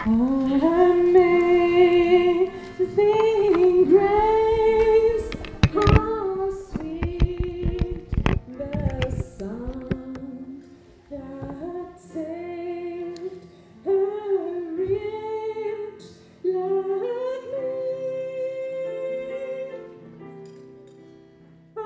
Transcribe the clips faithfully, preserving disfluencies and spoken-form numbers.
Amazing grace, how sweet the sound that saved a wretch like me. I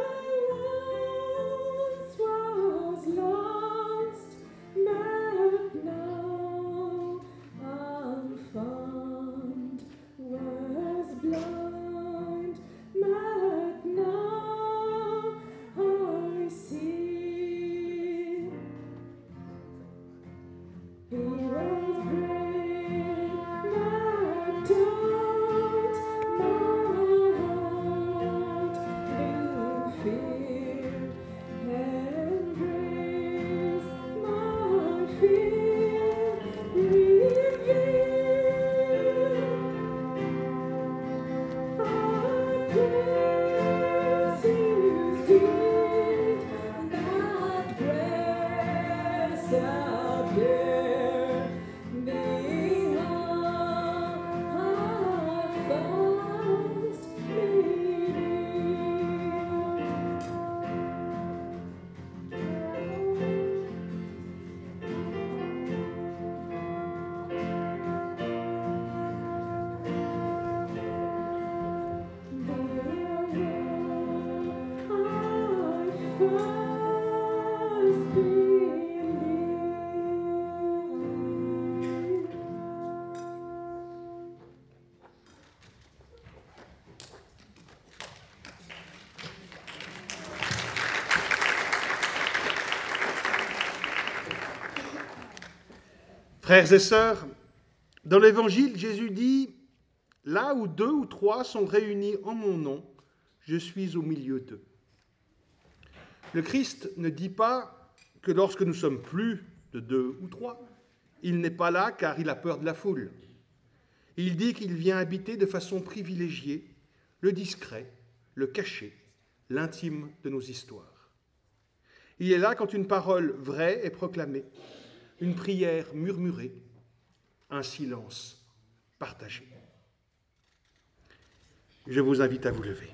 once was lost, but now I'm found. Was blind, but now I see. He was great, but taught my heart through fear and grace. My fear revealed. I praise His deed, that grace out there beyond our fast Frères et sœurs, dans l'Évangile, Jésus dit « Là où deux ou trois sont réunis en mon nom, je suis au milieu d'eux. » Le Christ ne dit pas que lorsque nous sommes plus de deux ou trois, il n'est pas là car il a peur de la foule. Il dit qu'il vient habiter de façon privilégiée le discret, le caché, l'intime de nos histoires. Il est là quand une parole vraie est proclamée, une prière murmurée, un silence partagé. Je vous invite à vous lever.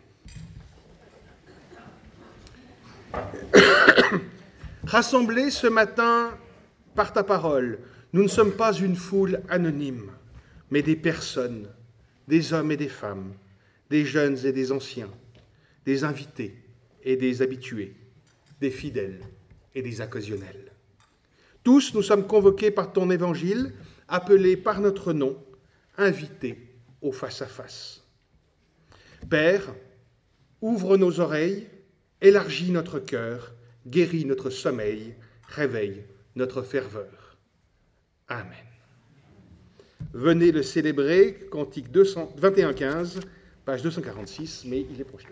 Rassemblés ce matin par ta parole, nous ne sommes pas une foule anonyme, mais des personnes, des hommes et des femmes, des jeunes et des anciens, des invités et des habitués, des fidèles et des occasionnels. Tous, nous sommes convoqués par ton évangile, appelés par notre nom, invités au face-à-face. Père, ouvre nos oreilles, élargis notre cœur, guéris notre sommeil, réveille notre ferveur. Amen. Venez le célébrer, cantique deux cent vingt et un quinze, page deux cent quarante-six, mais il est projeté.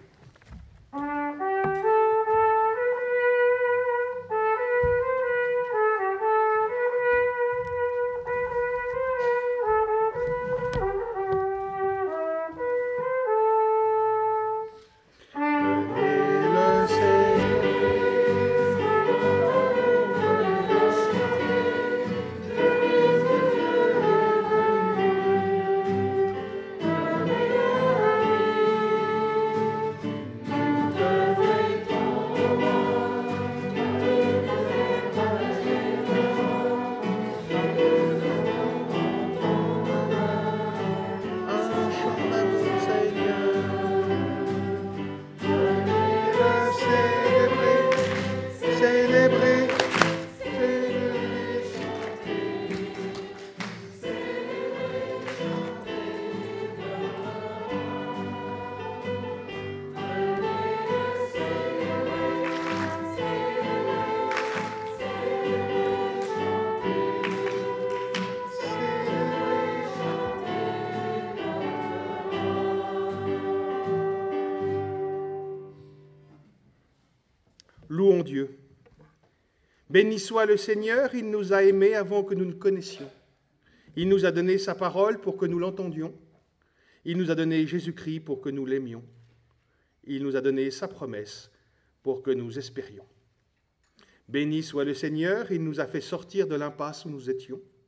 Louons Dieu. Béni soit le Seigneur, il nous a aimés avant que nous ne connaissions. Il nous a donné sa parole pour que nous l'entendions. Il nous a donné Jésus-Christ pour que nous l'aimions. Il nous a donné sa promesse pour que nous espérions. Béni soit le Seigneur, il nous a fait sortir de l'impasse où nous étions.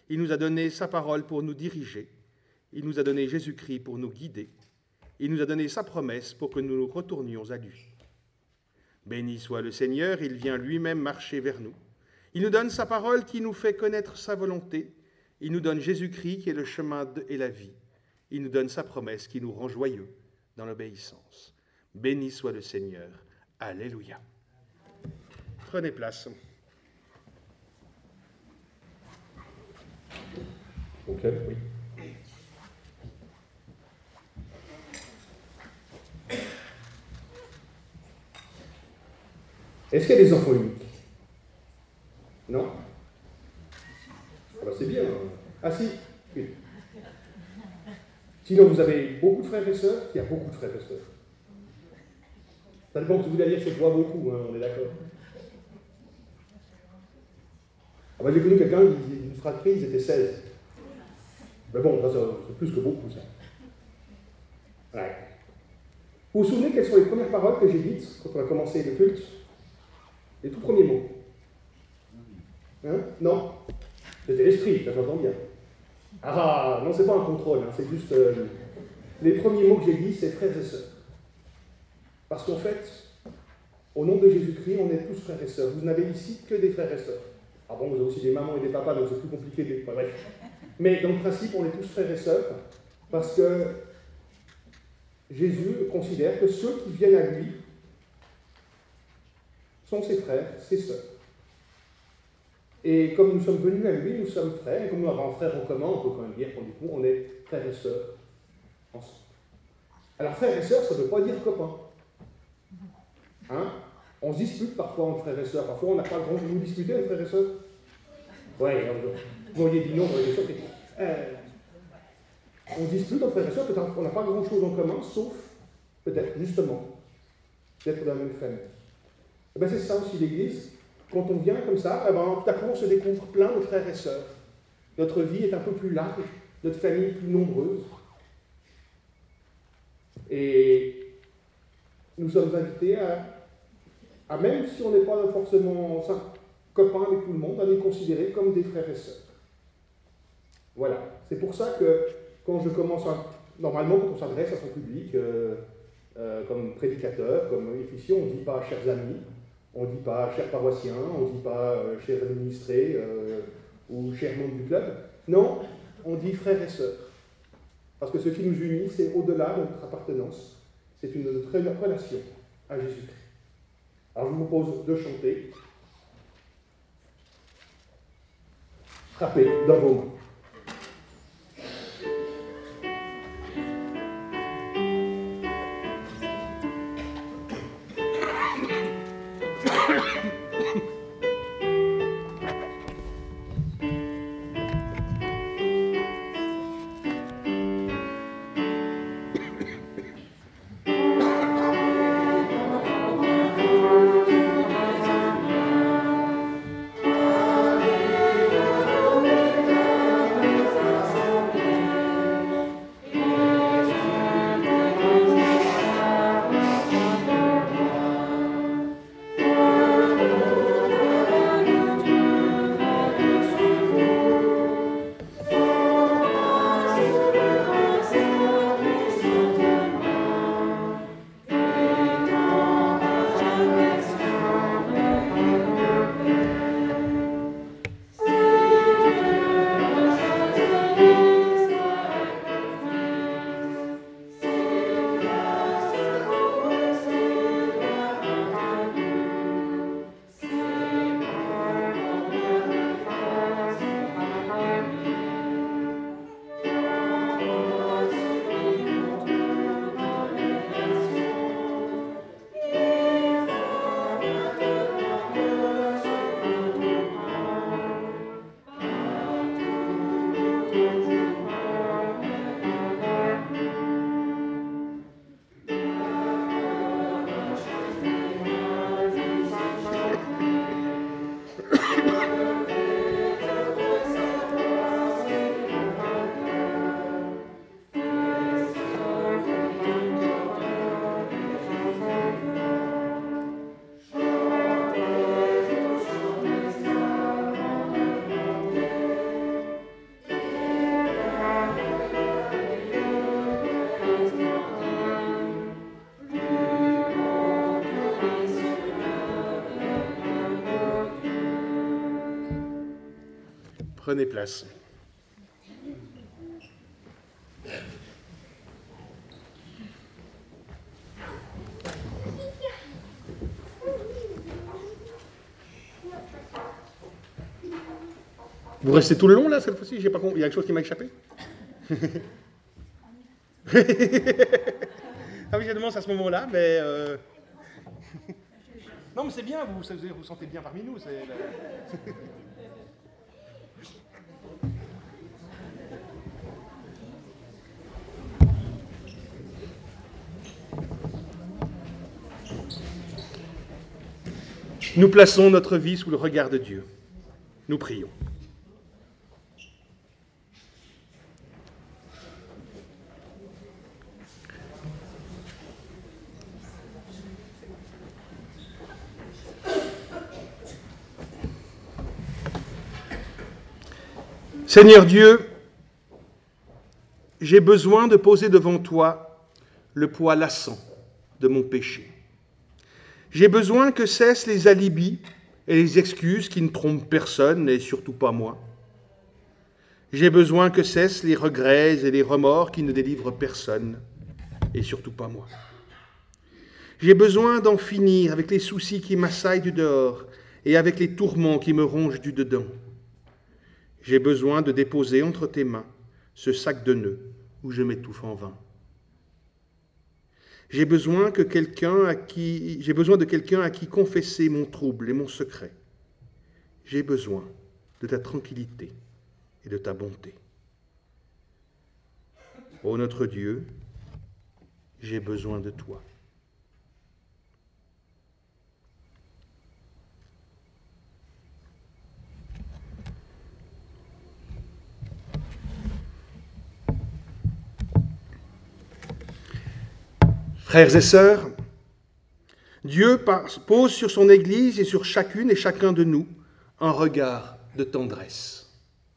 Il nous a donné sa parole pour nous diriger. Il nous a donné Jésus-Christ pour nous guider. Il nous a donné sa promesse pour que nous nous retournions à lui. Béni soit le Seigneur, il vient lui-même marcher vers nous. Il nous donne sa parole qui nous fait connaître sa volonté. Il nous donne Jésus-Christ qui est le chemin et la vie. Il nous donne sa promesse qui nous rend joyeux dans l'obéissance. Béni soit le Seigneur. Alléluia. Prenez place. Ok, oui. Est-ce qu'il y a des enfants uniques? Non? Ah bah c'est bien. Ah si, oui. Sinon, vous avez beaucoup de frères et sœurs? Il y a beaucoup de frères et sœurs. Ça dépend que vous voulez dire, c'est pas beaucoup, hein, on est d'accord. Ah bah, j'ai connu quelqu'un, une fratrie, ils étaient seize. Mais bon, ça, c'est plus que beaucoup, ça. Ouais. Vous vous souvenez quelles sont les premières paroles que j'ai dites quand on a commencé le culte? Les tout premiers mots. Hein? Non? C'était l'esprit, ça j'entends bien. Ah, non, c'est pas un contrôle, hein, c'est juste... Euh, les premiers mots que j'ai dit, c'est frères et sœurs. Parce qu'en fait, au nom de Jésus-Christ, on est tous frères et sœurs. Vous n'avez ici que des frères et sœurs. Ah bon, vous avez aussi des mamans et des papas, donc c'est plus compliqué. De... Enfin, bref. Mais dans le principe, on est tous frères et sœurs, parce que Jésus considère que ceux qui viennent à lui sont ses frères, ses sœurs. Et comme nous sommes venus à lui, nous sommes frères, et comme nous avons un frère en commun, on peut quand même dire qu'on du coup, on est frères et sœurs ensemble. Alors frères et sœurs, ça ne veut pas dire copains. Hein? On se dispute parfois entre frères et sœurs, parfois on n'a pas le droit de nous disputer entre frères et sœurs. Oui, vous m'auriez dit non, vous auriez dit sûr. Euh, on se dispute entre frères et sœurs, peut-être qu'on n'a pas grand-chose en commun, sauf peut-être justement d'être dans la même famille. Et bien c'est ça aussi l'Église. Quand on vient comme ça, eh ben, tout à coup on se découvre plein de frères et sœurs. Notre vie est un peu plus large, notre famille est plus nombreuse. Et nous sommes invités à, à même si on n'est pas forcément copains avec tout le monde, à les considérer comme des frères et sœurs. Voilà. C'est pour ça que quand je commence à... Normalement, quand on s'adresse à son public, euh, euh, comme prédicateur, comme officier, on ne dit pas « chers amis », on ne dit pas « chers paroissiens », on ne dit pas euh, « chers administrés euh, » ou « chers membres du club ». Non, on dit « frères et sœurs ». Parce que ce qui nous unit, c'est au-delà de notre appartenance. C'est une notre relation à Jésus-Christ. Alors je vous propose de chanter. Frappez dans vos mains. Prenez place. Vous restez tout le long là cette fois-ci? J'ai pas compris. Il y a quelque chose qui m'a échappé? Ah oui, je demande à ce moment-là, mais euh... non, mais c'est bien. Vous vous vous sentez bien parmi nous. C'est... Nous plaçons notre vie sous le regard de Dieu. Nous prions. Seigneur Dieu, j'ai besoin de poser devant toi le poids lassant de mon péché. J'ai besoin que cessent les alibis et les excuses qui ne trompent personne et surtout pas moi. J'ai besoin que cessent les regrets et les remords qui ne délivrent personne et surtout pas moi. J'ai besoin d'en finir avec les soucis qui m'assaillent du dehors et avec les tourments qui me rongent du dedans. J'ai besoin de déposer entre tes mains ce sac de nœuds où je m'étouffe en vain. J'ai besoin que quelqu'un à qui, j'ai besoin de quelqu'un à qui confesser mon trouble et mon secret. J'ai besoin de ta tranquillité et de ta bonté. Ô notre Dieu, j'ai besoin de toi. Frères et sœurs, Dieu pose sur son Église et sur chacune et chacun de nous un regard de tendresse.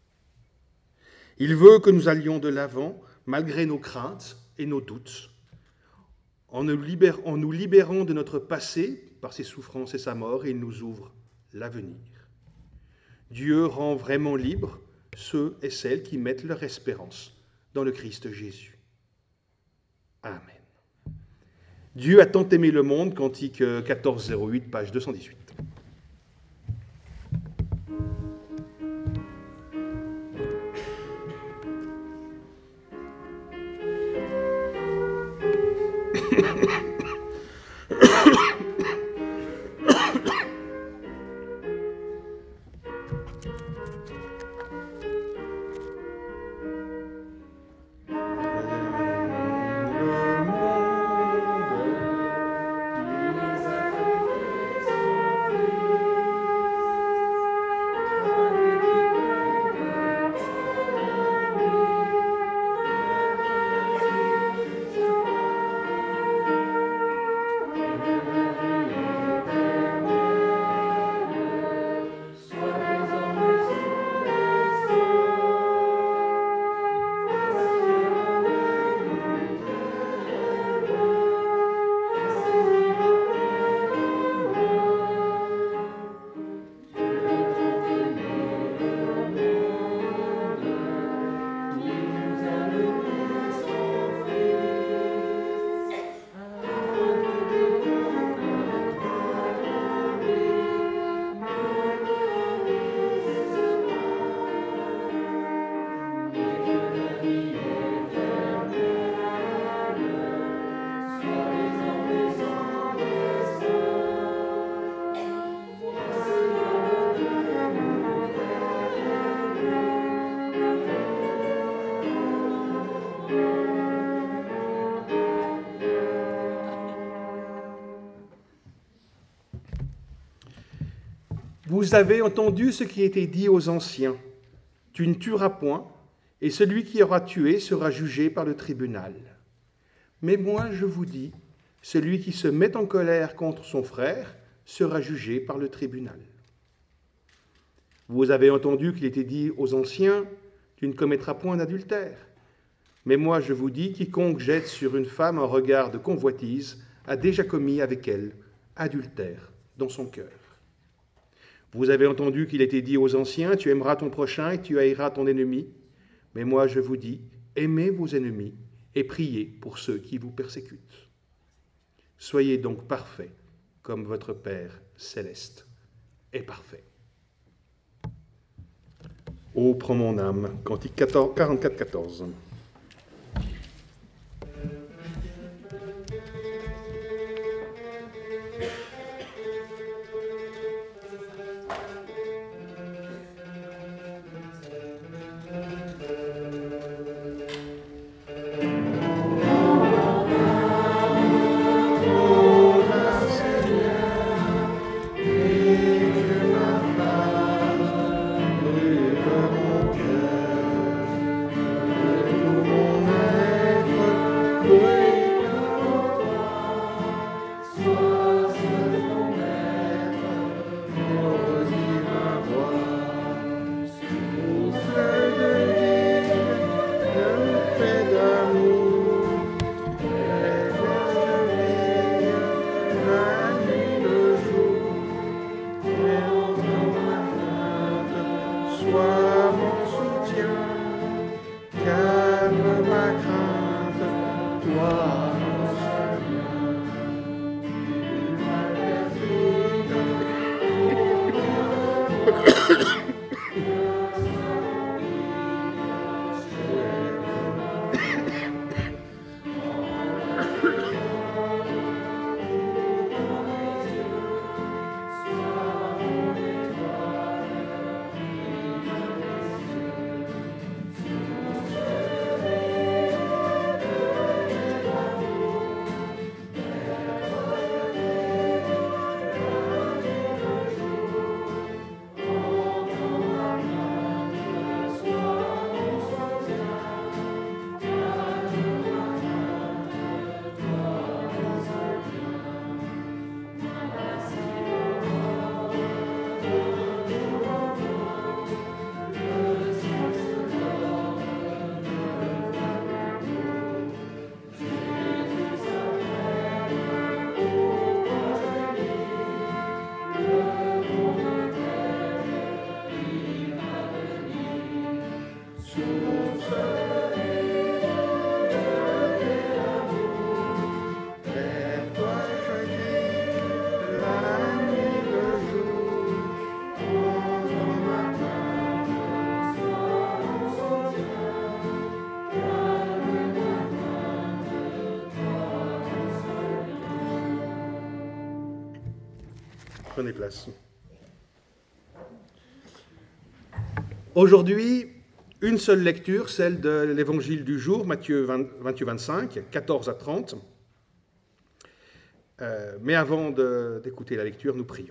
Il veut que nous allions de l'avant malgré nos craintes et nos doutes, en nous libérant, en nous libérant de notre passé par ses souffrances et sa mort, et il nous ouvre l'avenir. Dieu rend vraiment libres ceux et celles qui mettent leur espérance dans le Christ Jésus. Amen. Dieu a tant aimé le monde, Cantique quatorze zéro huit, page deux cent dix-huit. Vous avez entendu ce qui a été dit aux anciens. Tu ne tueras point, et celui qui aura tué sera jugé par le tribunal. Mais moi, je vous dis, celui qui se met en colère contre son frère sera jugé par le tribunal. Vous avez entendu qu'il était dit aux anciens, tu ne commettras point d'adultère. Mais moi, je vous dis, quiconque jette sur une femme un regard de convoitise a déjà commis avec elle adultère dans son cœur. Vous avez entendu qu'il était dit aux anciens, tu aimeras ton prochain et tu haïras ton ennemi. Mais moi je vous dis, aimez vos ennemis et priez pour ceux qui vous persécutent. Soyez donc parfaits, comme votre Père céleste est parfait. Ô prends mon âme, Cantique quarante-quatre, quatorze. Prenez place. Aujourd'hui, une seule lecture, celle de l'évangile du jour, Matthieu vingt-huit vingt-cinq, quatorze à trente. Euh, mais avant de, d'écouter la lecture, nous prions.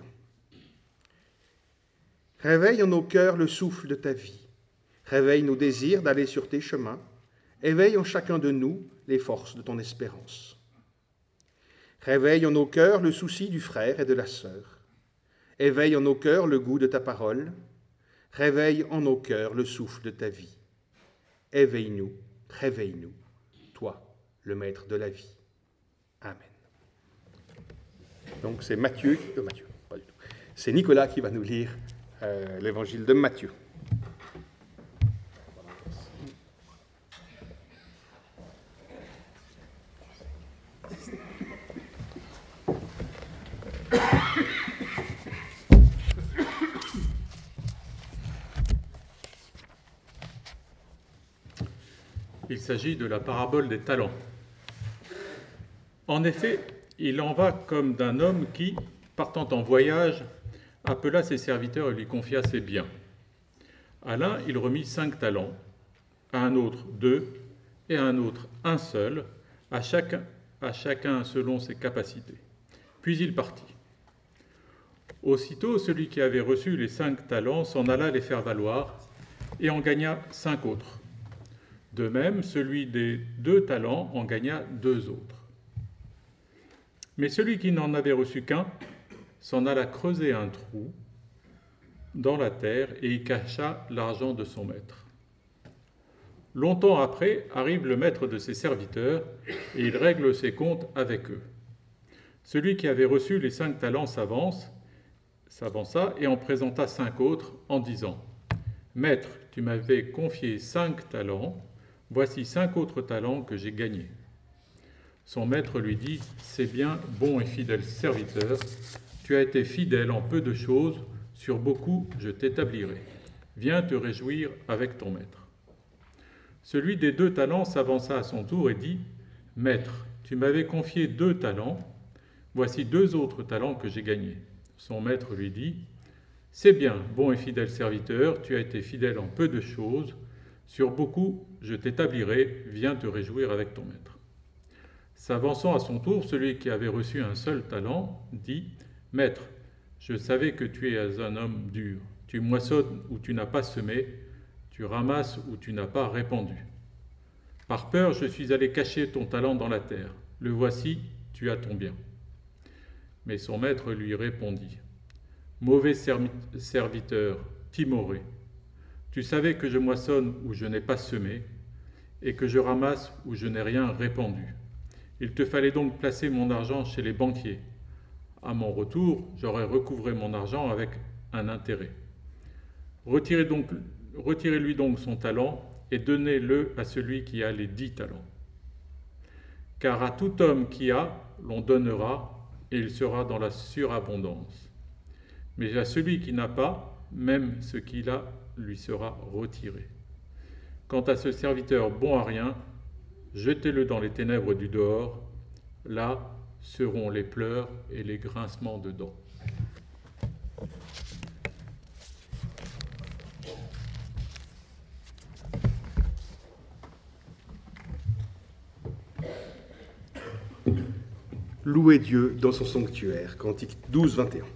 Réveille en nos cœurs le souffle de ta vie. Réveille nos désirs d'aller sur tes chemins. Éveille en chacun de nous les forces de ton espérance. Réveille en nos cœurs le souci du frère et de la sœur. Éveille en nos cœurs le goût de ta parole. Réveille en nos cœurs le souffle de ta vie. Éveille-nous, réveille-nous, toi, le maître de la vie. Amen. Donc c'est Matthieu, euh, Matthieu, pas du tout. C'est Nicolas qui va nous lire euh, l'évangile de Matthieu. Il s'agit de la parabole des talents. En effet, il en va comme d'un homme qui, partant en voyage, appela ses serviteurs et lui confia ses biens. À l'un, il remit cinq talents, à un autre deux, et à un autre un seul, à chacun, à chacun selon ses capacités. Puis il partit. Aussitôt, celui qui avait reçu les cinq talents s'en alla les faire valoir et en gagna cinq autres. De même, celui des deux talents en gagna deux autres. Mais celui qui n'en avait reçu qu'un s'en alla creuser un trou dans la terre et y cacha l'argent de son maître. Longtemps après, arrive le maître de ses serviteurs et il règle ses comptes avec eux. Celui qui avait reçu les cinq talents s'avance s'avança et en présenta cinq autres en disant « Maître, tu m'avais confié cinq talents, voici cinq autres talents que j'ai gagnés. » Son maître lui dit « C'est bien, bon et fidèle serviteur, tu as été fidèle en peu de choses, sur beaucoup je t'établirai. Viens te réjouir avec ton maître. » Celui des deux talents s'avança à son tour et dit « Maître, tu m'avais confié deux talents, voici deux autres talents que j'ai gagnés. » Son maître lui dit « C'est bien, bon et fidèle serviteur, tu as été fidèle en peu de choses, sur beaucoup je t'établirai, viens te réjouir avec ton maître. » S'avançant à son tour, celui qui avait reçu un seul talent dit « Maître, je savais que tu es un homme dur, tu moissonnes où tu n'as pas semé, tu ramasses où tu n'as pas répandu. Par peur, je suis allé cacher ton talent dans la terre, le voici, tu as ton bien. » Mais son maître lui répondit « Mauvais serviteur, timoré, tu savais que je moissonne où je n'ai pas semé, et que je ramasse où je n'ai rien répandu. Il te fallait donc placer mon argent chez les banquiers. À mon retour, j'aurais recouvré mon argent avec un intérêt. Retirez donc, retirez-lui donc son talent et donnez-le à celui qui a les dix talents. Car à tout homme qui a, l'on donnera, et il sera dans la surabondance. Mais à celui qui n'a pas, même ce qu'il a lui sera retiré. Quant à ce serviteur bon à rien, jetez-le dans les ténèbres du dehors, là seront les pleurs et les grincements de dents. Louez Dieu dans son sanctuaire, Cantique douze, vingt et un.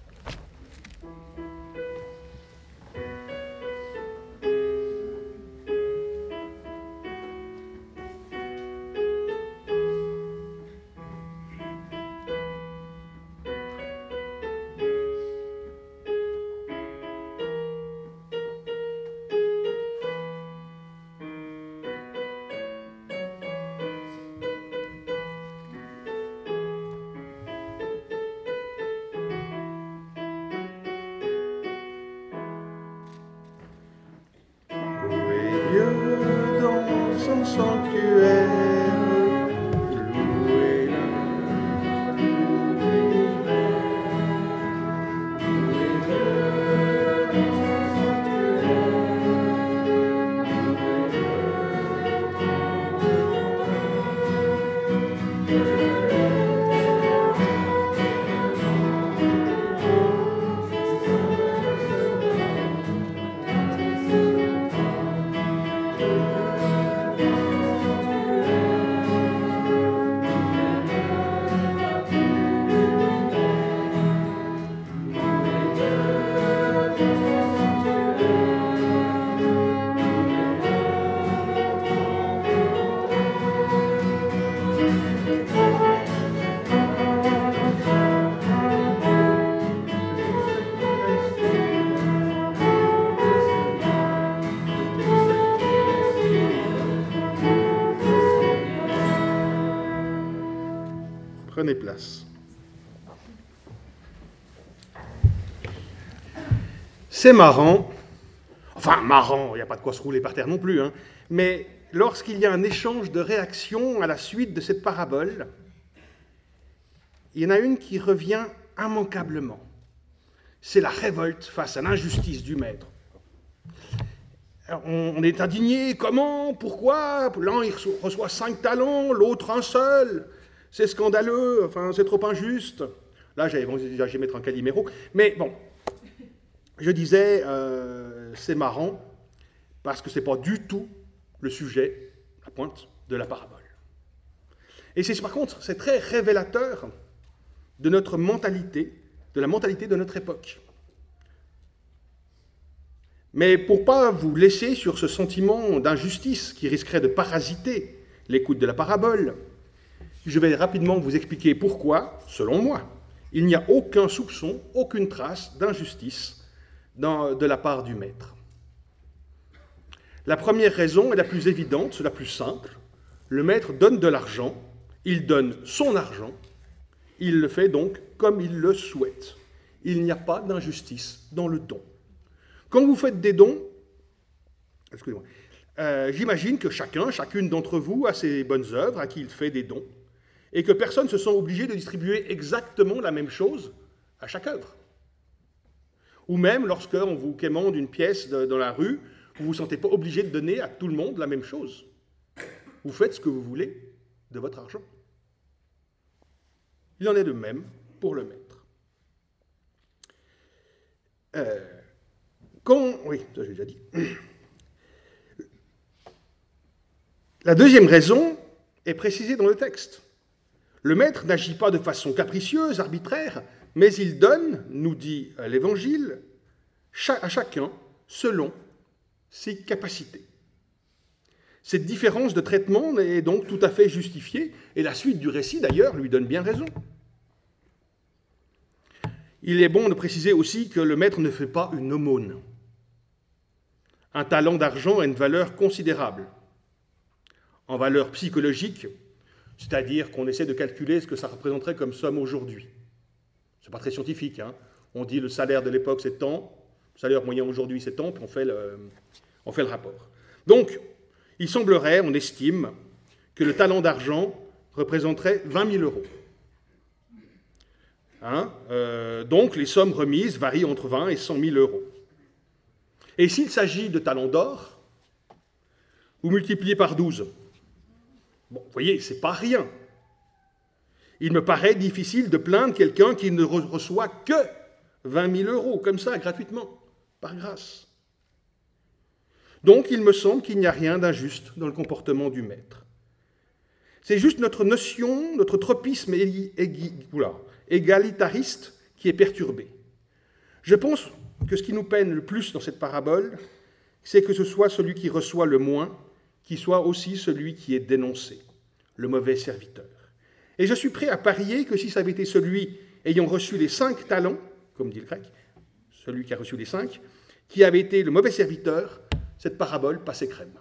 Prenez place. C'est marrant, enfin marrant, il n'y a pas de quoi se rouler par terre non plus, hein, mais lorsqu'il y a un échange de réactions à la suite de cette parabole, il y en a une qui revient immanquablement. C'est la révolte face à l'injustice du maître. On est indigné, comment, pourquoi? L'un il reçoit cinq talents, l'autre un seul. C'est scandaleux, enfin c'est trop injuste. Là, j'allais bon, mettre un caliméro. Mais bon, je disais, euh, c'est marrant, parce que ce n'est pas du tout le sujet, la pointe de la parabole. Et c'est par contre, c'est très révélateur de notre mentalité, de la mentalité de notre époque. Mais pour ne pas vous laisser sur ce sentiment d'injustice qui risquerait de parasiter l'écoute de la parabole, je vais rapidement vous expliquer pourquoi, selon moi, il n'y a aucun soupçon, aucune trace d'injustice dans, de la part du maître. La première raison est la plus évidente, c'est la plus simple. Le maître donne de l'argent, il donne son argent, il le fait donc comme il le souhaite. il n'y a pas d'injustice dans le don. Quand vous faites des dons, excusez-moi, euh, j'imagine que chacun, chacune d'entre vous a ses bonnes œuvres à qui il fait des dons, et que personne ne se sent obligé de distribuer exactement la même chose à chaque œuvre. Ou même lorsqu'on vous quémande une pièce de, dans la rue, vous ne vous sentez pas obligé de donner à tout le monde la même chose. Vous faites ce que vous voulez de votre argent. Il en est de même pour le maître. Euh, quand, oui, ça j'ai déjà dit. La deuxième raison est précisée dans le texte. Le maître n'agit pas de façon capricieuse, arbitraire, mais il donne, nous dit l'Évangile, à chacun selon ses capacités. Cette différence de traitement est donc tout à fait justifiée, et la suite du récit, d'ailleurs, lui donne bien raison. Il est bon de préciser aussi que le maître ne fait pas une aumône. Un talent d'argent a une valeur considérable. En valeur psychologique, c'est-à-dire qu'on essaie de calculer ce que ça représenterait comme somme aujourd'hui. Ce n'est pas très scientifique, hein. On dit le salaire de l'époque c'est tant, le salaire moyen aujourd'hui c'est tant, puis on fait, le, on fait le rapport. Donc, il semblerait, on estime, que le talent d'argent représenterait vingt mille euros. Hein, euh, donc, les sommes remises varient entre vingt et cent mille euros. Et s'il s'agit de talents d'or, vous multipliez par douze. Bon, vous voyez, ce n'est pas rien. Il me paraît difficile de plaindre quelqu'un qui ne reçoit que vingt mille euros, comme ça, gratuitement, par grâce. Donc, il me semble qu'il n'y a rien d'injuste dans le comportement du maître. C'est juste notre notion, notre tropisme égalitariste qui est perturbé. Je pense que ce qui nous peine le plus dans cette parabole, c'est que ce soit celui qui reçoit le moins, qui soit aussi celui qui est dénoncé, le mauvais serviteur. Et je suis prêt à parier que si ça avait été celui ayant reçu les cinq talents, comme dit le grec, celui qui a reçu les cinq, qui avait été le mauvais serviteur, cette parabole passait crème.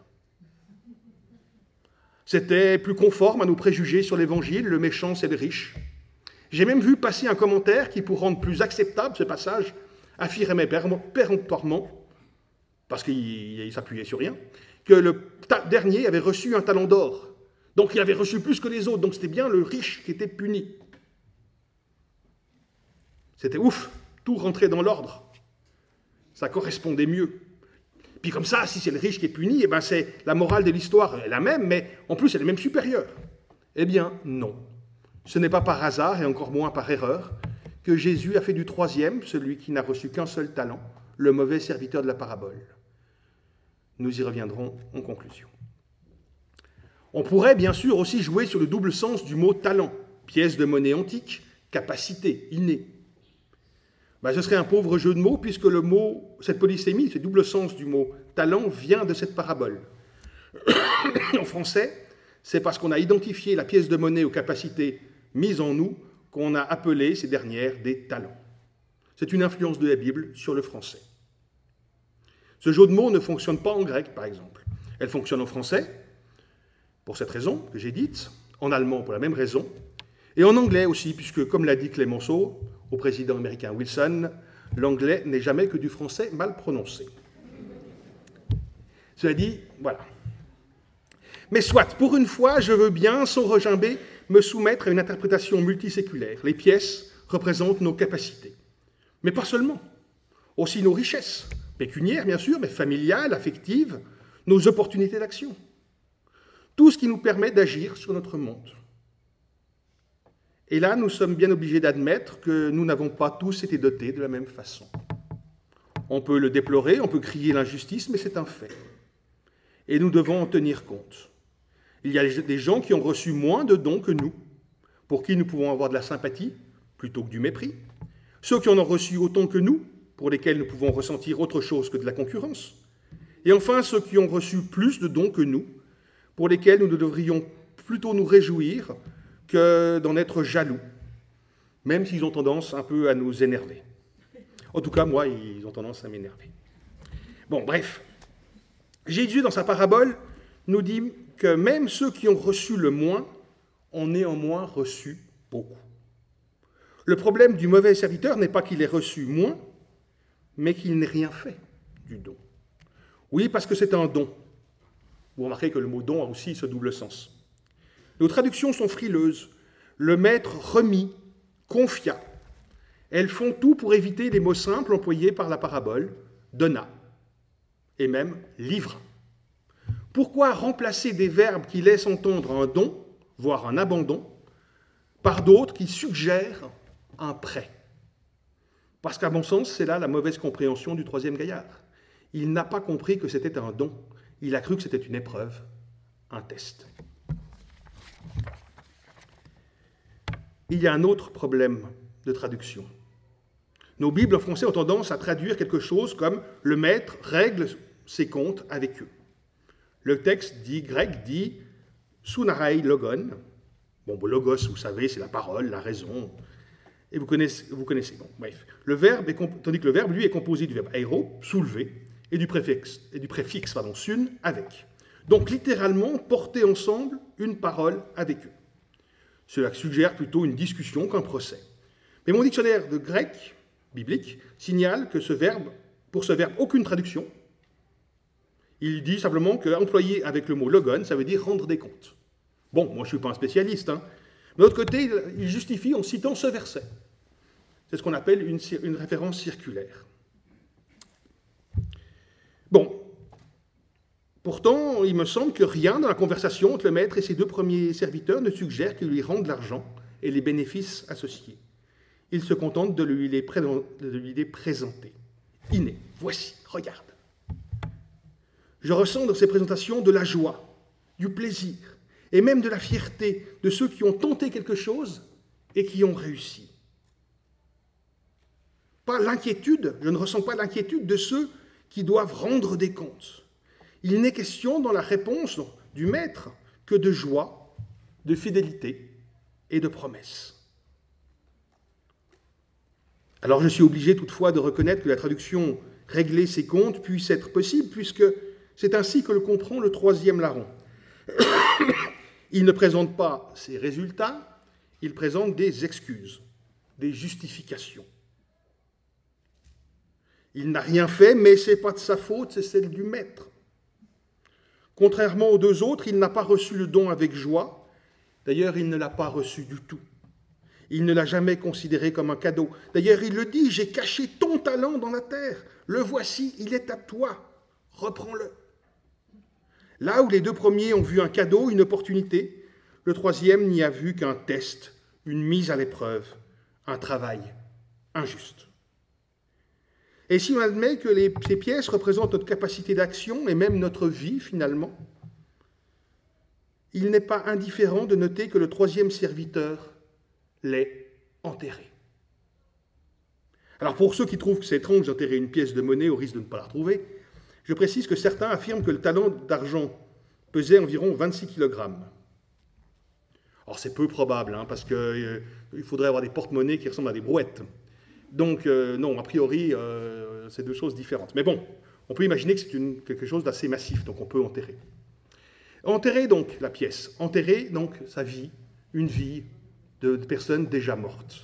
C'était plus conforme à nos préjugés sur l'Évangile, le méchant c'est le riche. J'ai même vu passer un commentaire qui, pour rendre plus acceptable ce passage, affirmait péremptoirement, parce qu'il s'appuyait sur rien, que le dernier avait reçu un talent d'or. Donc il avait reçu plus que les autres, donc c'était bien le riche qui était puni. C'était ouf, tout rentrait dans l'ordre. Ça correspondait mieux. Puis comme ça, si c'est le riche qui est puni, eh ben c'est la morale de l'histoire est la même, mais en plus elle est même supérieure. Eh bien non, ce n'est pas par hasard, et encore moins par erreur, que Jésus a fait du troisième, celui qui n'a reçu qu'un seul talent, le mauvais serviteur de la parabole. Nous y reviendrons en conclusion. On pourrait bien sûr aussi jouer sur le double sens du mot talent, pièce de monnaie antique, capacité, innée. Ben, ce serait un pauvre jeu de mots puisque le mot, cette polysémie, ce double sens du mot talent vient de cette parabole. En français, c'est parce qu'on a identifié la pièce de monnaie aux capacités mises en nous qu'on a appelé ces dernières des talents. C'est une influence de la Bible sur le français. Ce jeu de mots ne fonctionne pas en grec, par exemple. Elle fonctionne en français, pour cette raison que j'ai dite, en allemand pour la même raison, et en anglais aussi, puisque, comme l'a dit Clemenceau au président américain Wilson, l'anglais n'est jamais que du français mal prononcé. Cela dit, voilà. Mais soit, pour une fois, je veux bien, sans regimber, me soumettre à une interprétation multiséculaire. Les pièces représentent nos capacités. Mais pas seulement, aussi nos richesses, pécuniaires bien sûr, mais familiales, affectives, nos opportunités d'action. Tout ce qui nous permet d'agir sur notre monde. Et là, nous sommes bien obligés d'admettre que nous n'avons pas tous été dotés de la même façon. On peut le déplorer, on peut crier l'injustice, mais c'est un fait. Et nous devons en tenir compte. Il y a des gens qui ont reçu moins de dons que nous, pour qui nous pouvons avoir de la sympathie plutôt que du mépris. Ceux qui en ont reçu autant que nous, pour lesquels nous pouvons ressentir autre chose que de la concurrence. Et enfin, ceux qui ont reçu plus de dons que nous, pour lesquels nous devrions plutôt nous réjouir que d'en être jaloux, même s'ils ont tendance un peu à nous énerver. En tout cas, moi, ils ont tendance à m'énerver. Bon, bref. Jésus, dans sa parabole, nous dit que même ceux qui ont reçu le moins ont néanmoins reçu beaucoup. Le problème du mauvais serviteur n'est pas qu'il ait reçu moins, mais qu'il n'ait rien fait du don. Oui, parce que c'est un don. Vous remarquez que le mot don a aussi ce double sens. Nos traductions sont frileuses. Le maître remit, confia. Elles font tout pour éviter les mots simples employés par la parabole, donna, et même livra. Pourquoi remplacer des verbes qui laissent entendre un don, voire un abandon, par d'autres qui suggèrent un prêt? Parce qu'à mon sens, c'est là la mauvaise compréhension du troisième gaillard. Il n'a pas compris que c'était un don. Il a cru que c'était une épreuve, un test. Il y a un autre problème de traduction. Nos Bibles en français ont tendance à traduire quelque chose comme « le maître règle ses comptes avec eux ». Le texte dit, grec dit « sunarei logon ». Bon, bon, logos, vous savez, c'est la parole, la raison. Et vous connaissez, vous connaissez. Bon, bref. Le verbe est, tandis que le verbe, lui, est composé du verbe airo, soulever, et du préfixe, et du préfixe pardon, sun, avec. Donc, littéralement, porter ensemble une parole avec eux. Cela suggère plutôt une discussion qu'un procès. Mais mon dictionnaire de grec, biblique, signale que ce verbe, pour ce verbe, aucune traduction. Il dit simplement qu'employer avec le mot logon, ça veut dire rendre des comptes. Bon, moi je ne suis pas un spécialiste, hein. Mais de l'autre côté, il justifie en citant ce verset. C'est ce qu'on appelle une, une référence circulaire. Bon, pourtant, il me semble que rien dans la conversation entre le maître et ses deux premiers serviteurs ne suggère qu'il lui rende l'argent et les bénéfices associés. Il se contente de lui les, pré- de lui les présenter. Iné, voici, regarde. Je ressens dans ces présentations de la joie, du plaisir, et même de la fierté de ceux qui ont tenté quelque chose et qui ont réussi. Pas l'inquiétude, je ne ressens pas l'inquiétude de ceux qui doivent rendre des comptes. Il n'est question dans la réponse du maître que de joie, de fidélité et de promesse. Alors je suis obligé toutefois de reconnaître que la traduction « régler ses comptes » puisse être possible, puisque c'est ainsi que le comprend le troisième larron. Il ne présente pas ses résultats, il présente des excuses, des justifications. Il n'a rien fait, mais ce n'est pas de sa faute, c'est celle du maître. Contrairement aux deux autres, il n'a pas reçu le don avec joie. D'ailleurs, il ne l'a pas reçu du tout. Il ne l'a jamais considéré comme un cadeau. D'ailleurs, il le dit, « J'ai caché ton talent dans la terre. Le voici, il est à toi. Reprends-le. » Là où les deux premiers ont vu un cadeau, une opportunité, le troisième n'y a vu qu'un test, une mise à l'épreuve, un travail injuste. Et si on admet que les, ces pièces représentent notre capacité d'action et même notre vie finalement, il n'est pas indifférent de noter que le troisième serviteur l'est enterré. Alors pour ceux qui trouvent que c'est étrange d'enterrer une pièce de monnaie au risque de ne pas la retrouver, je précise que certains affirment que le talent d'argent pesait environ vingt-six kilogrammes. Alors c'est peu probable, hein, parce qu'il euh, faudrait avoir des porte-monnaies qui ressemblent à des brouettes. Donc euh, non, a priori, euh, c'est deux choses différentes. Mais bon, on peut imaginer que c'est une, quelque chose d'assez massif, donc on peut enterrer. Enterrer donc la pièce, enterrer donc sa vie, une vie de, de personnes déjà mortes.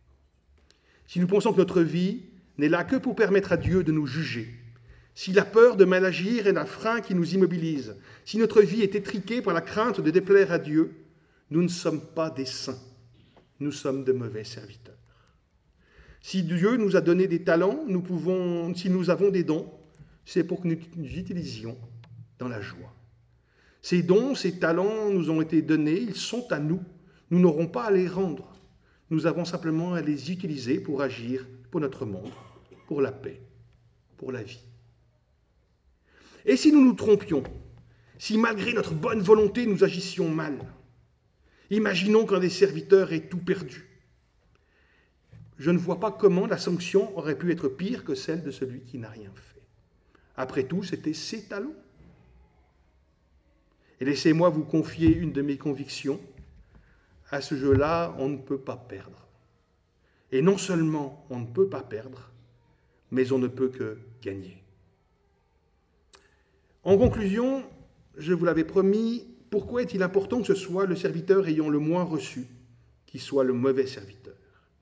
Si nous pensons que notre vie n'est là que pour permettre à Dieu de nous juger, si la peur de mal agir est un frein qui nous immobilise, si notre vie est étriquée par la crainte de déplaire à Dieu, nous ne sommes pas des saints, nous sommes de mauvais serviteurs. Si Dieu nous a donné des talents, nous pouvons, si nous avons des dons, c'est pour que nous les utilisions dans la joie. Ces dons, ces talents nous ont été donnés, ils sont à nous. Nous n'aurons pas à les rendre. Nous avons simplement à les utiliser pour agir pour notre monde, pour la paix, pour la vie. Et si nous nous trompions, si malgré notre bonne volonté nous agissions mal, imaginons qu'un des serviteurs ait tout perdu. Je ne vois pas comment la sanction aurait pu être pire que celle de celui qui n'a rien fait. Après tout, c'était ses talents. Et laissez-moi vous confier une de mes convictions. À ce jeu-là, on ne peut pas perdre. Et non seulement on ne peut pas perdre, mais on ne peut que gagner. En conclusion, je vous l'avais promis, pourquoi est-il important que ce soit le serviteur ayant le moins reçu qui soit le mauvais serviteur ?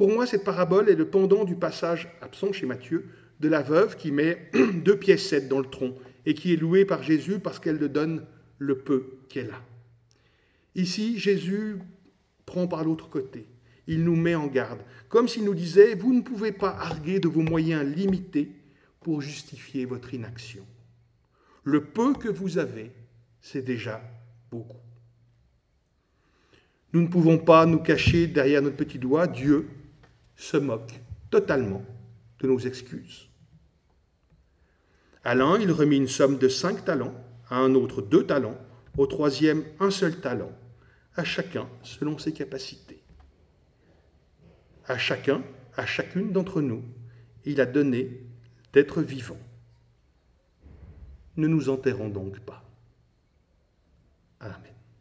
Pour moi, cette parabole est le pendant du passage absent chez Matthieu de la veuve qui met deux piécettes dans le tronc et qui est louée par Jésus parce qu'elle le donne le peu qu'elle a. Ici, Jésus prend par l'autre côté. Il nous met en garde, comme s'il nous disait « Vous ne pouvez pas arguer de vos moyens limités pour justifier votre inaction. Le peu que vous avez, c'est déjà beaucoup. » Nous ne pouvons pas nous cacher derrière notre petit doigt. Dieu se moque totalement de nos excuses. À l'un, il remit une somme de cinq talents, à un autre deux talents, au troisième un seul talent, à chacun selon ses capacités. À chacun, à chacune d'entre nous, il a donné d'être vivant. Ne nous enterrons donc pas. Amen.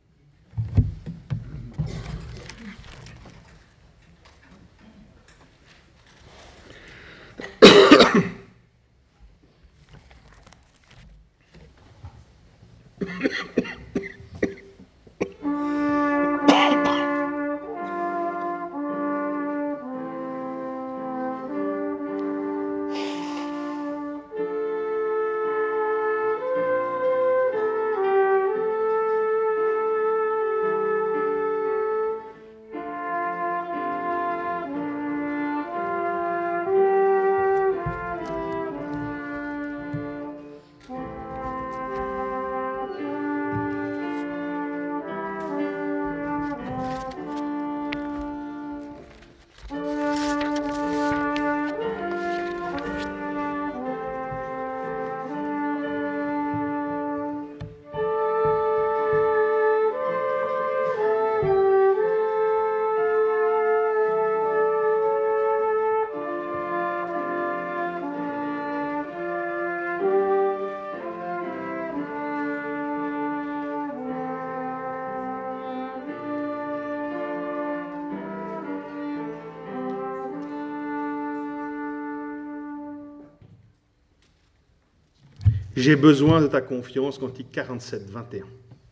J'ai besoin de ta confiance, Cantique quarante-sept, vingt et un.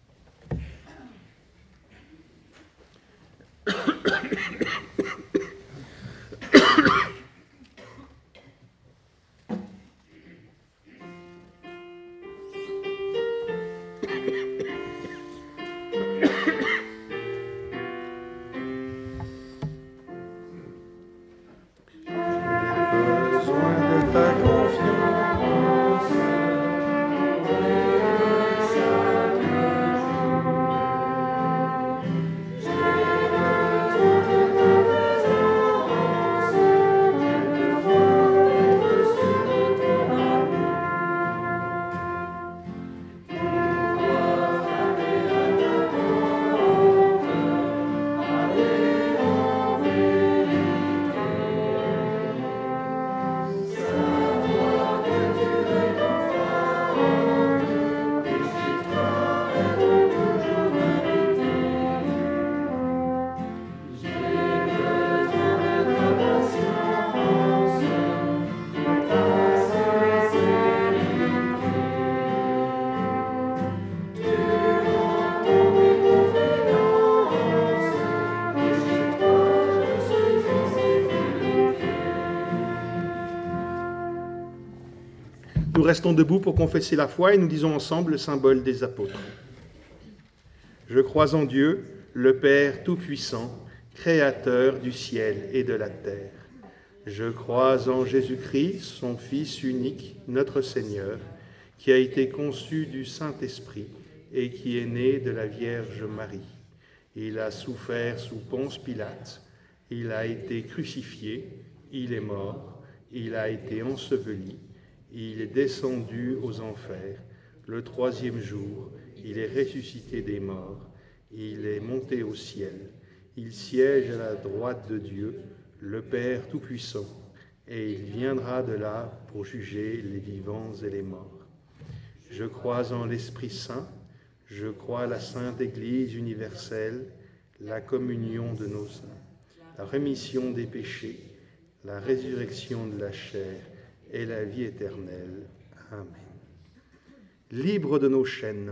Nous restons debout pour confesser la foi et nous disons ensemble le symbole des apôtres. Je crois en Dieu, le Père Tout-Puissant, Créateur du ciel et de la terre. Je crois en Jésus-Christ, son Fils unique, notre Seigneur, qui a été conçu du Saint-Esprit et qui est né de la Vierge Marie. Il a souffert sous Ponce Pilate, il a été crucifié, il est mort, il a été enseveli, il est descendu aux enfers. Le troisième jour, il est ressuscité des morts, il est monté au ciel. Il siège à la droite de Dieu, le Père Tout-Puissant, et il viendra de là pour juger les vivants et les morts. Je crois en l'Esprit Saint, je crois à la Sainte Église universelle, la communion de nos saints, la rémission des péchés, la résurrection de la chair et la vie éternelle. Amen. Libre de nos chaînes.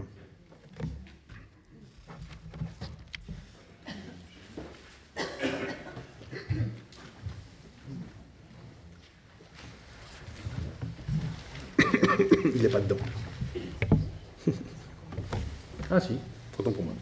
temps. Ah si, trop temps pour moi.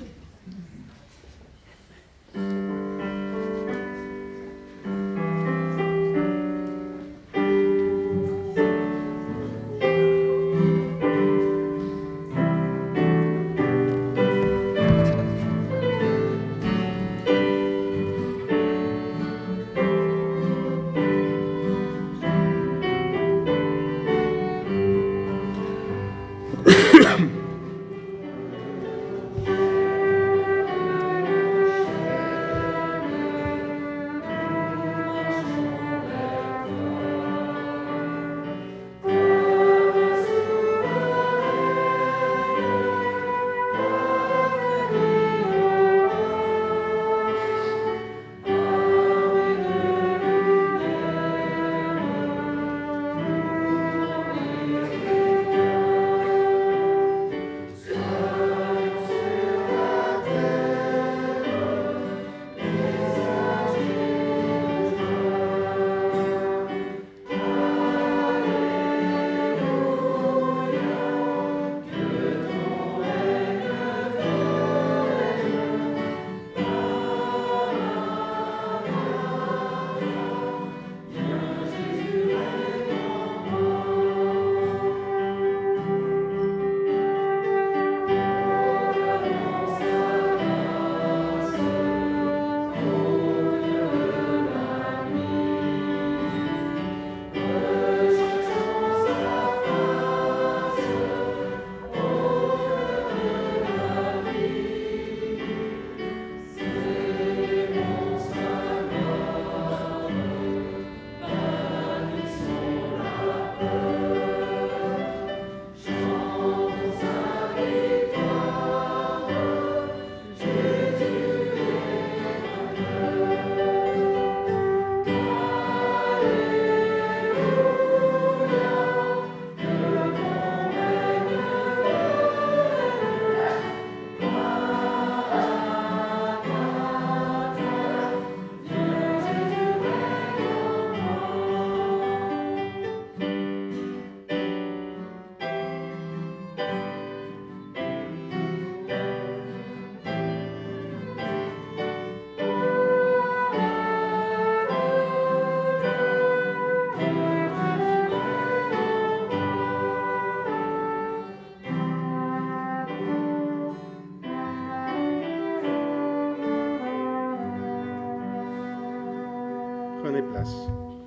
Prenez place.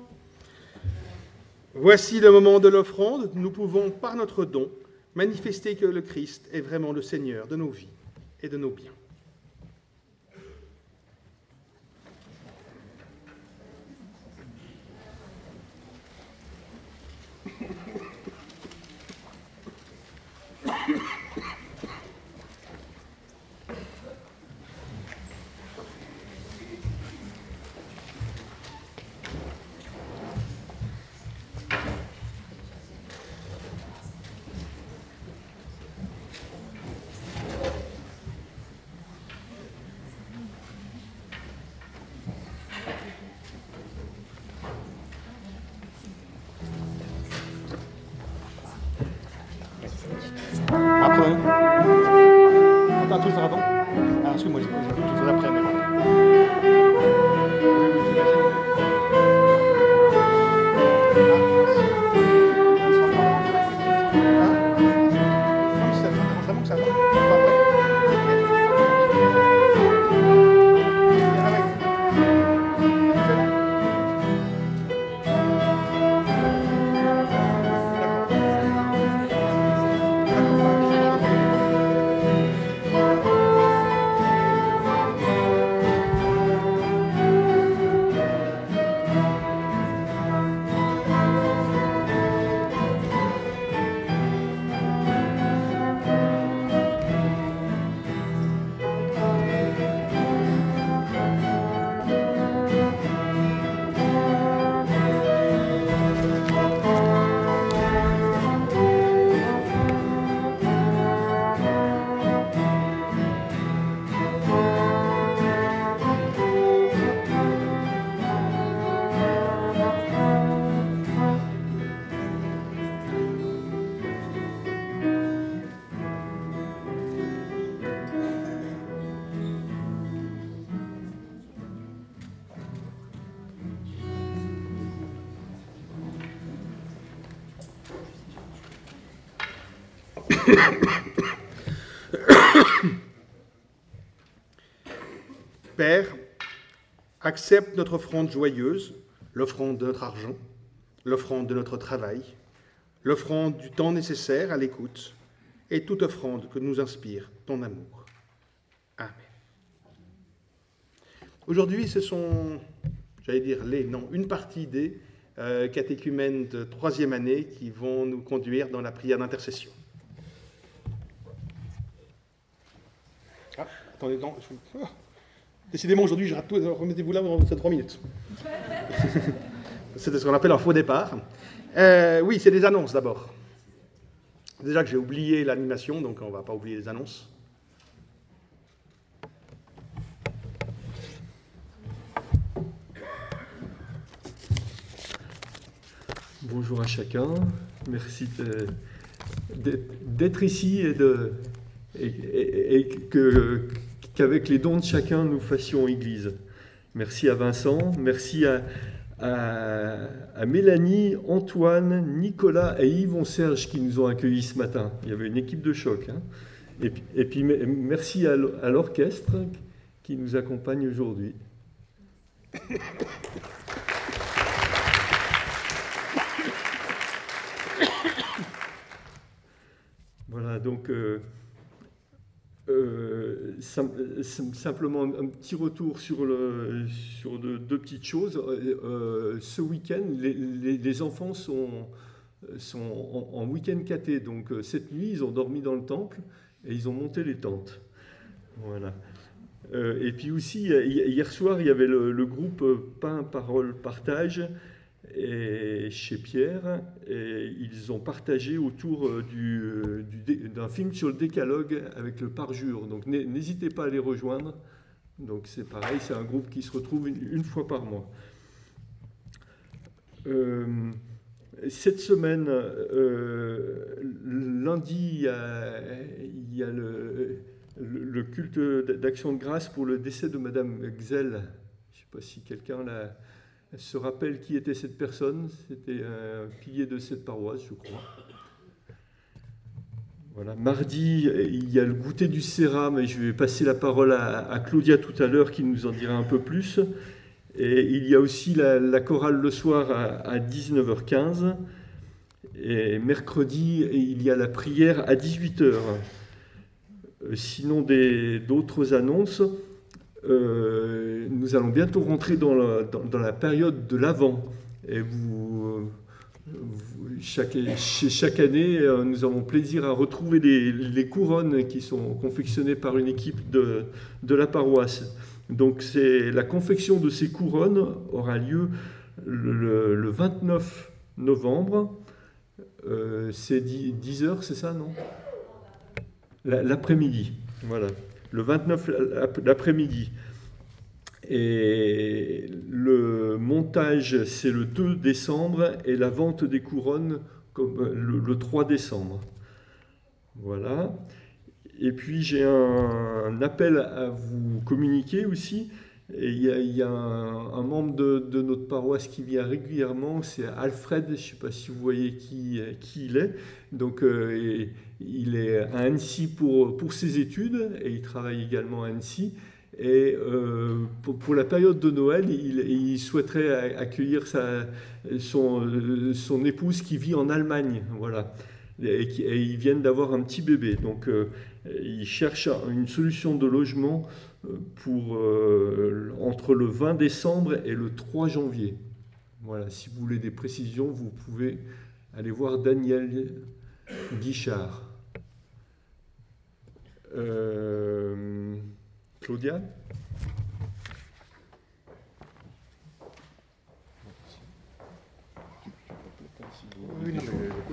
Voici le moment de l'offrande. Nous pouvons, par notre don, manifester que le Christ est vraiment le Seigneur de nos vies et de nos biens. Après, attends, tout ça avant. Ah, excuse-moi, j'ai tout ça après, mais voilà. Père, accepte notre offrande joyeuse, l'offrande de notre argent, l'offrande de notre travail, l'offrande du temps nécessaire à l'écoute et toute offrande que nous inspire ton amour. Amen. Aujourd'hui, ce sont, j'allais dire les, non, une partie des euh, catéchumènes de troisième année qui vont nous conduire dans la prière d'intercession. Ah, attendez, non, je... oh. Décidément, aujourd'hui, je rate tout, remettez-vous là dans ces trois minutes. C'est ce qu'on appelle un faux départ. Euh, oui, c'est des annonces d'abord. Déjà que j'ai oublié l'animation, donc on ne va pas oublier les annonces. Bonjour à chacun. Merci de, d'être ici et, de, et, et, et que... qu'avec les dons de chacun, nous fassions Église. Merci à Vincent, merci à, à, à Mélanie, Antoine, Nicolas et Yvon Serge qui nous ont accueillis ce matin. Il y avait une équipe de choc. Hein. Et, et puis merci à, à l'orchestre qui nous accompagne aujourd'hui. Voilà, donc... Euh, Euh, sim- simplement un, un petit retour sur, le, sur de, deux petites choses. Euh, ce week-end, les, les, les enfants sont, sont en, en week-end caté. Donc cette nuit, ils ont dormi dans le temple et ils ont monté les tentes. Voilà. Euh, et puis aussi, hier soir, il y avait le, le groupe Pain, Parole, Partage et chez Pierre, et ils ont partagé autour du, du, d'un film sur le décalogue avec le parjure. Donc n'hésitez pas à les rejoindre. Donc c'est pareil, c'est un groupe qui se retrouve une, une fois par mois. Euh, cette semaine, euh, lundi, il y a, il y a le, le, le culte d'action de grâce pour le décès de Madame Xel. Je ne sais pas si quelqu'un l'a... Elle se rappelle qui était cette personne. C'était un pilier de cette paroisse, je crois. Voilà. Mardi, il y a le goûter du Séram, mais je vais passer la parole à, à Claudia tout à l'heure qui nous en dira un peu plus. Et il y a aussi la, la chorale le soir à, à dix-neuf heures quinze. Et mercredi, il y a la prière à dix-huit heures. Sinon, des, d'autres annonces. Euh, nous allons bientôt rentrer dans la, dans, dans la période de l'Avent. Et vous, vous, chaque, chaque année, nous avons plaisir à retrouver les, les couronnes qui sont confectionnées par une équipe de, de la paroisse. Donc c'est, la confection de ces couronnes aura lieu le, le vingt-neuf novembre. Euh, c'est dix heures, c'est ça, non ? L'après-midi, voilà. Le vingt-neuf l'après-midi. Et le montage, c'est le deux décembre et la vente des couronnes comme le, le trois décembre. Voilà. Et puis j'ai un, un appel à vous communiquer aussi. Et il y a, il y a un, un membre de, de notre paroisse qui vient régulièrement, c'est Alfred, je ne sais pas si vous voyez qui, qui il est. Donc euh, il est à Annecy pour, pour ses études et il travaille également à Annecy. Et euh, pour, pour la période de Noël, il, il souhaiterait accueillir sa, son, son épouse qui vit en Allemagne. Voilà. Et, qui, et ils viennent d'avoir un petit bébé. Donc euh, ils cherchent une solution de logement pour euh, entre le vingt décembre et le trois janvier. Voilà, si vous voulez des précisions, vous pouvez aller voir Daniel Guichard. Euh, Claudia ? Oui, non, mais écoute,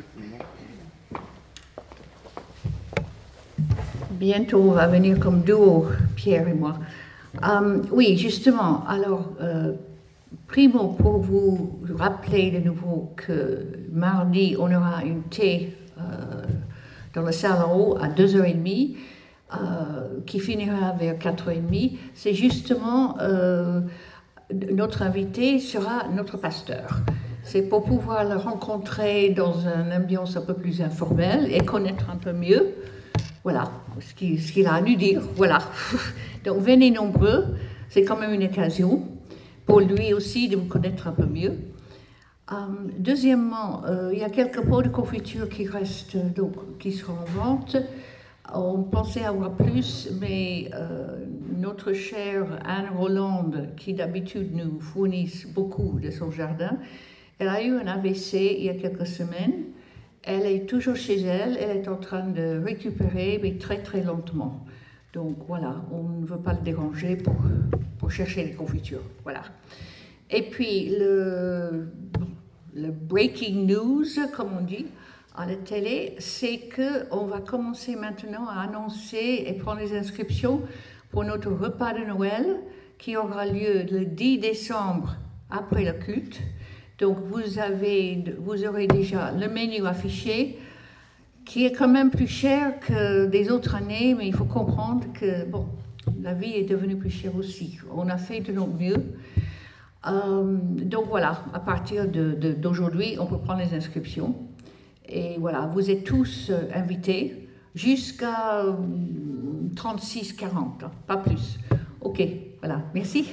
Bientôt, on va venir comme duo, Pierre et moi. Um, oui, justement, alors, euh, primo, pour vous rappeler de nouveau que mardi, on aura une thé euh, dans la salle en haut à deux heures trente, euh, qui finira vers quatre heures trente. C'est justement, euh, notre invité sera notre pasteur. C'est pour pouvoir le rencontrer dans une ambiance un peu plus informelle et connaître un peu mieux, voilà, ce qu'il, ce qu'il a à nous dire, voilà. Donc venez nombreux, c'est quand même une occasion pour lui aussi de vous connaître un peu mieux. Euh, deuxièmement, euh, il y a quelques pots de confiture qui restent, donc qui seront en vente. On pensait avoir plus, mais euh, notre chère Anne Roland, qui d'habitude nous fournit beaucoup de son jardin, elle a eu un A V C il y a quelques semaines. Elle est toujours chez elle, elle est en train de récupérer, mais très très lentement. Donc voilà, on ne veut pas le déranger pour, pour chercher les confitures. Voilà. Et puis le, le breaking news, comme on dit, à la télé, c'est qu'on va commencer maintenant à annoncer et prendre les inscriptions pour notre repas de Noël qui aura lieu le dix décembre après le culte. Donc vous, avez, vous aurez déjà le menu affiché qui est quand même plus cher que des autres années, mais il faut comprendre que bon, la vie est devenue plus chère aussi. On a fait de notre mieux. Euh, donc voilà, à partir de, de, d'aujourd'hui, on peut prendre les inscriptions. Et voilà, vous êtes tous euh, invités jusqu'à euh, trente-six quarante, hein, pas plus. Ok, voilà, merci.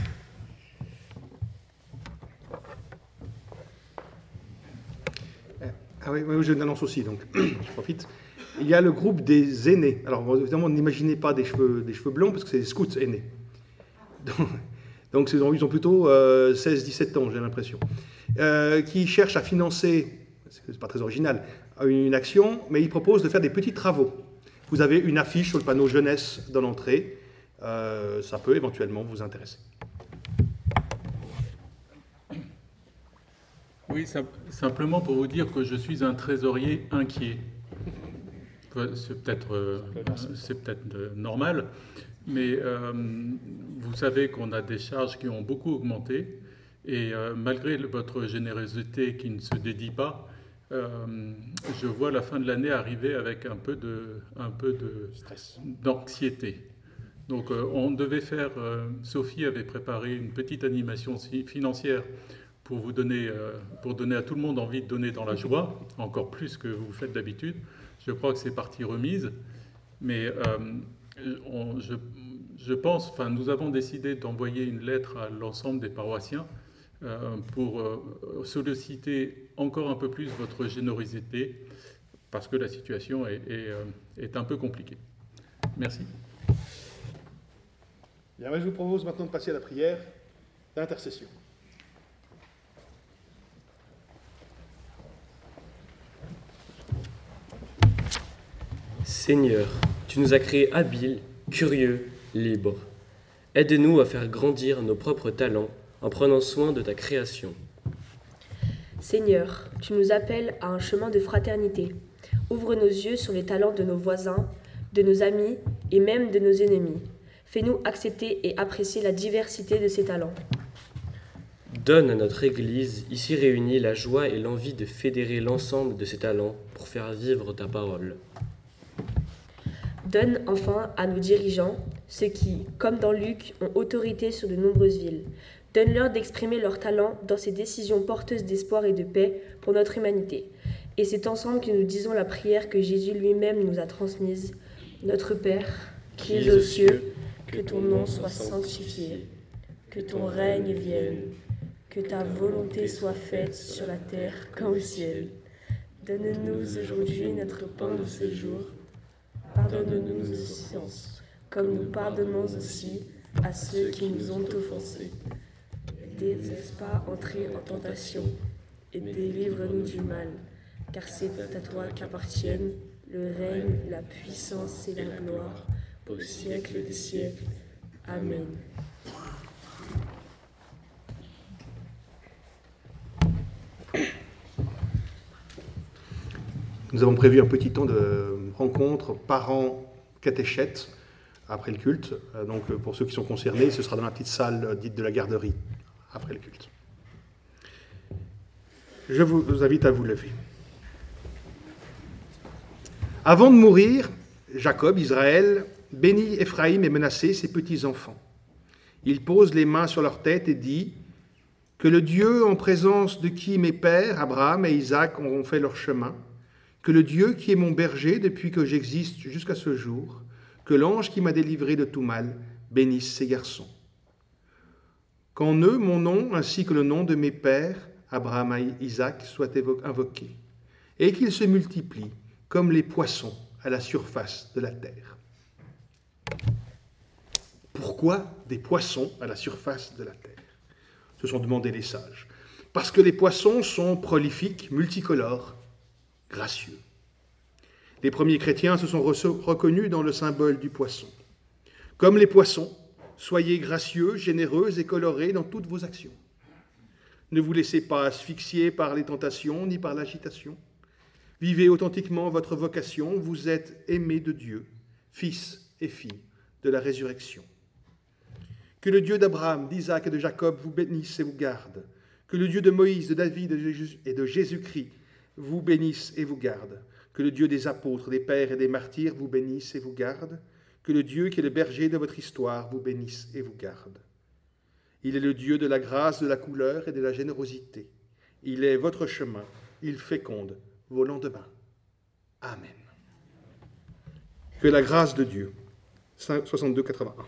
Ah oui, oui, j'ai une annonce aussi, donc je profite. Il y a le groupe des aînés. Alors évidemment, n'imaginez pas des cheveux, des cheveux blonds, parce que c'est des scouts aînés. Donc, donc ils ont plutôt euh, seize dix-sept ans, j'ai l'impression. Euh, qui cherchent à financer, c'est pas très original, une action, mais ils proposent de faire des petits travaux. Vous avez une affiche sur le panneau jeunesse dans l'entrée. Euh, ça peut éventuellement vous intéresser. Oui, simplement pour vous dire que je suis un trésorier inquiet. C'est peut-être, euh, c'est peut-être euh, normal, mais euh, vous savez qu'on a des charges qui ont beaucoup augmenté, et euh, malgré votre générosité qui ne se dédie pas, euh, je vois la fin de l'année arriver avec un peu de, un peu de stress, d'anxiété. Donc euh, on devait faire, euh, Sophie avait préparé une petite animation financière pour vous donner, euh, pour donner à tout le monde envie de donner dans la joie, encore plus que vous faites d'habitude. Je crois que c'est partie remise, mais euh, on, je, je pense, enfin, nous avons décidé d'envoyer une lettre à l'ensemble des paroissiens euh, pour euh, solliciter encore un peu plus votre générosité, parce que la situation est, est, est un peu compliquée. Merci. Bien, je vous propose maintenant de passer à la prière d'intercession. Seigneur, tu nous as créés habiles, curieux, libres. Aide-nous à faire grandir nos propres talents en prenant soin de ta création. Seigneur, tu nous appelles à un chemin de fraternité. Ouvre nos yeux sur les talents de nos voisins, de nos amis et même de nos ennemis. Fais-nous accepter et apprécier la diversité de ces talents. Donne à notre Église, ici réunie, la joie et l'envie de fédérer l'ensemble de ces talents pour faire vivre ta parole. Donne enfin à nos dirigeants, ceux qui, comme dans Luc, ont autorité sur de nombreuses villes. Donne-leur d'exprimer leurs talents dans ces décisions porteuses d'espoir et de paix pour notre humanité. Et c'est ensemble que nous disons la prière que Jésus lui-même nous a transmise. Notre Père, qui es aux cieux, que ton nom soit sanctifié, que ton règne vienne, que ta volonté soit faite sur la terre comme au ciel. Donne-nous aujourd'hui notre pain de ce jour. Pardonne-nous nos offenses, comme nous pardonnons aussi à ceux qui nous ont offensés. Ne nous laisse pas entrer en tentation, et délivre-nous du mal, car c'est à toi qu'appartiennent le règne, la puissance et la gloire, au siècle des siècles. Amen. Nous avons prévu un petit temps de rencontre parents-catéchètes après le culte. Donc pour ceux qui sont concernés, ce sera dans la petite salle dite de la garderie après le culte. Je vous invite à vous lever. Avant de mourir, Jacob, Israël, bénit Éphraïm et Manassé, ses petits-enfants. Il pose les mains sur leur tête et dit « que le Dieu en présence de qui mes pères, Abraham et Isaac, ont fait leur chemin, que le Dieu qui est mon berger depuis que j'existe jusqu'à ce jour, que l'ange qui m'a délivré de tout mal bénisse ces garçons. Qu'en eux, mon nom, ainsi que le nom de mes pères, Abraham et Isaac, soit invoqué, et qu'ils se multiplient comme les poissons à la surface de la terre. Pourquoi des poissons à la surface de la terre ? Se sont demandé les sages. Parce que les poissons sont prolifiques, multicolores, gracieux. Les premiers chrétiens se sont reconnus dans le symbole du poisson. Comme les poissons, soyez gracieux, généreux et colorés dans toutes vos actions. Ne vous laissez pas asphyxier par les tentations ni par l'agitation. Vivez authentiquement votre vocation, vous êtes aimés de Dieu, fils et filles de la résurrection. Que le Dieu d'Abraham, d'Isaac et de Jacob vous bénisse et vous garde. Que le Dieu de Moïse, de David et de Jésus-Christ vous bénisse et vous garde. Que le Dieu des apôtres, des pères et des martyrs vous bénisse et vous garde. Que le Dieu qui est le berger de votre histoire vous bénisse et vous garde. Il est le Dieu de la grâce, de la couleur et de la générosité. Il est votre chemin, il féconde vos lendemains. Amen. Que la grâce de Dieu, soixante-deux quatre-vingt-un.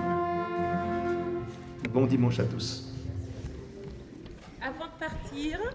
Bon dimanche à tous. Avant de partir,